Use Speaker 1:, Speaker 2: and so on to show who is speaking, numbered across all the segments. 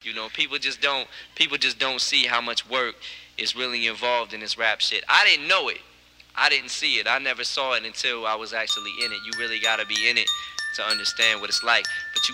Speaker 1: You know, people just don't see how much work is really involved in this rap shit. I didn't know it. I didn't see it. I never saw it until I was actually in it. You really gotta be in it to understand what it's like. But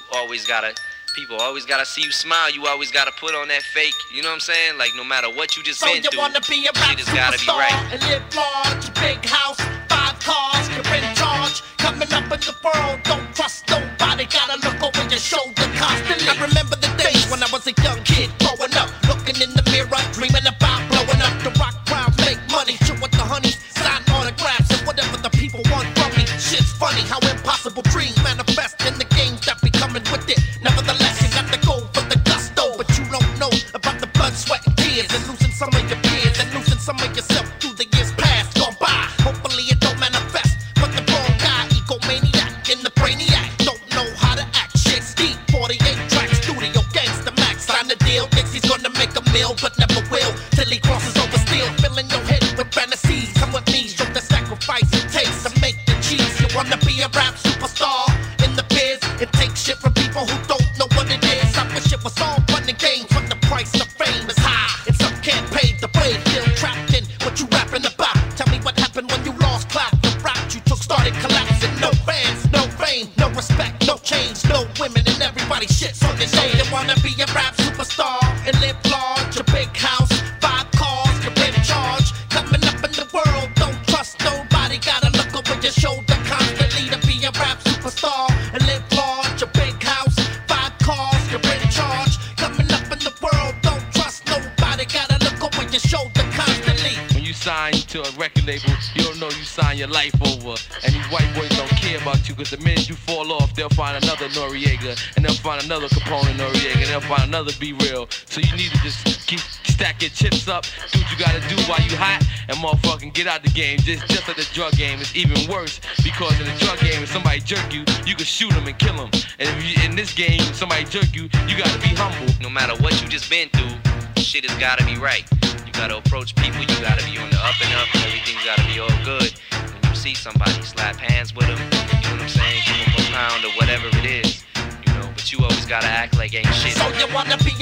Speaker 1: people always gotta see you smile. You always gotta put on that fake, you know what I'm saying? Like, no matter what you just been through, shit has gotta be right.
Speaker 2: And live large, big house, 5 cars, you're in charge. Coming up in the world, don't trust nobody. Gotta look over your shoulder constantly. I remember the days when I was a young kid growing up, looking in the mirror, dreaming about blowing up. The rock crowd, make money, chill with the honeys, sign autographs and whatever the people want from me. Shit's funny how impossible dreams manifest in the games that be coming with it. Nevertheless, you got to go for the gusto, but you don't know about the blood, sweat, and tears, and losing some of your peers, and losing some of yourself through the years past gone by. Hopefully it don't manifest, but the wrong guy, egomaniac in the brainiac, don't know how to act. Shit's deep, 48 tracks, studio gangsta max, sign the deal. Thinks he's gonna make a meal, but never will, till he crosses over steel, filling your head with fantasies. Come with me, show the sacrifice it takes to make the cheese. You wanna be a rap superstar in the biz? It takes shit from people who don't know what it is. I wish it was all fun and games, but the price of fame is high, and some can't pay the way. Still trapped in what you rapping about. Tell me what happened when you lost clout. The route you took started collapsing. No fans, no fame, no respect, no change, no women, and everybody shits on your name. You wanna be a rap superstar and live large, a big house, 5 cars, you're in charge. Coming up in the world, don't trust nobody. Gotta look over your shoulder constantly to be a rap superstar and live large, a big house, 5 cars, you're in charge. Coming up in the world, don't trust nobody. Gotta look over your shoulder constantly.
Speaker 3: When you sign to a record label, you don't know you sign your life over. And these white boys don't care about you, cause the minute you fall off, they'll find another Noriega, and they'll find another Capone Noriega, and they'll find another Be Real. So you need to just stack your chips up, do what you gotta do while you hot, and motherfucking get out the game. Just like the drug game, it's even worse, because in the drug game, if somebody jerk you, you can shoot them and kill them. And if you, in this game, if somebody jerk you, you gotta be humble.
Speaker 1: No matter what you just been through, shit has gotta be right. You gotta approach people, you gotta be on the up and up, and everything's gotta be all good. When you see somebody, slap hands with them, you know what I'm saying? Give them a pound or whatever it is, you know, but you always gotta act like ain't shit.
Speaker 2: So you wanna be